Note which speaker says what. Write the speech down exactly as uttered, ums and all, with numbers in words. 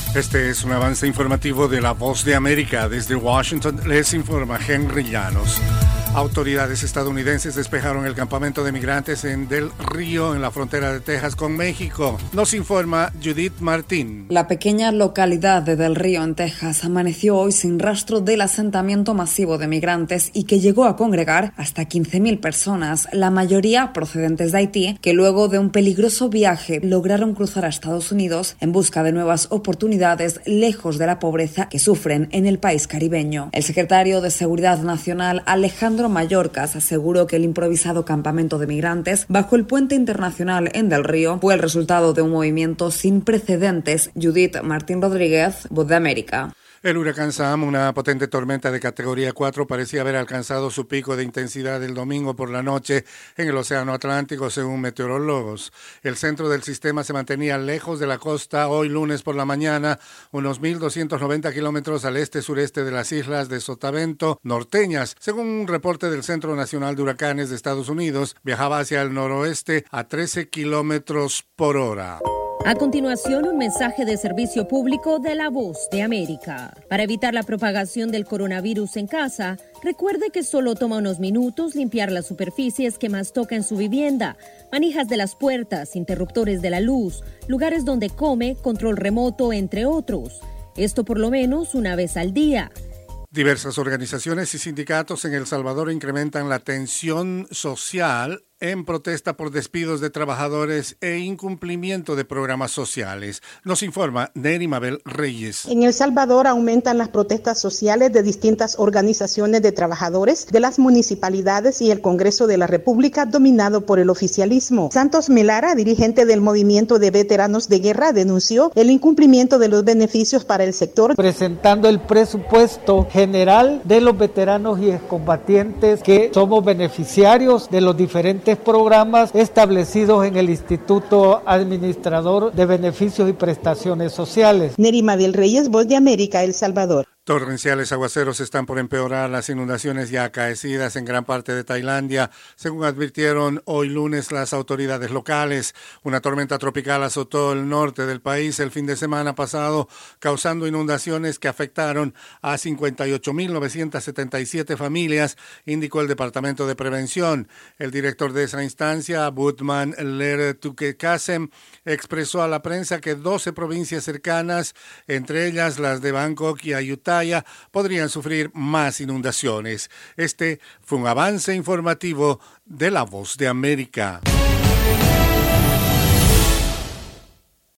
Speaker 1: Este es un avance informativo de La Voz de América. Desde Washington les informa Henry Llanos. Autoridades estadounidenses despejaron el campamento de migrantes en Del Río, en la frontera de Texas con México. Nos informa Judith Martín.
Speaker 2: La pequeña localidad de Del Río, en Texas, amaneció hoy sin rastro del asentamiento masivo de migrantes y que llegó a congregar hasta quince mil personas, la mayoría procedentes de Haití, que luego de un peligroso viaje lograron cruzar a Estados Unidos en busca de nuevas oportunidades lejos de la pobreza que sufren en el país caribeño. El secretario de Seguridad Nacional, Alejandro Mayorkas, aseguró que el improvisado campamento de migrantes bajo el puente internacional en Del Río fue el resultado de un movimiento sin precedentes. Judith Martín Rodríguez, Voz de América.
Speaker 1: El huracán Sam, una potente tormenta de categoría cuatro, parecía haber alcanzado su pico de intensidad el domingo por la noche en el Océano Atlántico, según meteorólogos. El centro del sistema se mantenía lejos de la costa hoy lunes por la mañana, unos mil doscientos noventa kilómetros al este-sureste de las islas de Sotavento, norteñas. Según un reporte del Centro Nacional de Huracanes de Estados Unidos, viajaba hacia el noroeste a trece kilómetros por hora.
Speaker 3: A continuación, un mensaje de servicio público de La Voz de América. Para evitar la propagación del coronavirus en casa, recuerde que solo toma unos minutos limpiar las superficies que más toca en su vivienda, manijas de las puertas, interruptores de la luz, lugares donde come, control remoto, entre otros. Esto por lo menos una vez al día.
Speaker 1: Diversas organizaciones y sindicatos en El Salvador incrementan la tensión social en protesta por despidos de trabajadores e incumplimiento de programas sociales. Nos informa Neri Mabel Reyes.
Speaker 4: En El Salvador aumentan las protestas sociales de distintas organizaciones de trabajadores de las municipalidades y el Congreso de la República, dominado por el oficialismo. Santos Melara, dirigente del Movimiento de Veteranos de Guerra, denunció el incumplimiento de los beneficios para el sector.
Speaker 5: Presentando el presupuesto general de los veteranos y excombatientes que somos beneficiarios de los diferentes programas establecidos en el Instituto Administrador de Beneficios y Prestaciones Sociales.
Speaker 4: Neri Mabel Reyes, Voz de América, El Salvador.
Speaker 1: Torrenciales aguaceros están por empeorar las inundaciones ya acaecidas en gran parte de Tailandia, según advirtieron hoy lunes las autoridades locales. Una tormenta tropical azotó el norte del país el fin de semana pasado, causando inundaciones que afectaron a cincuenta y ocho mil novecientas setenta y siete familias, indicó el Departamento de Prevención. El director de esa instancia, Budman Lertukekasem, expresó a la prensa que doce provincias cercanas, entre ellas las de Bangkok y Ayutthaya, podrían sufrir más inundaciones. Este fue un avance informativo de La Voz de América.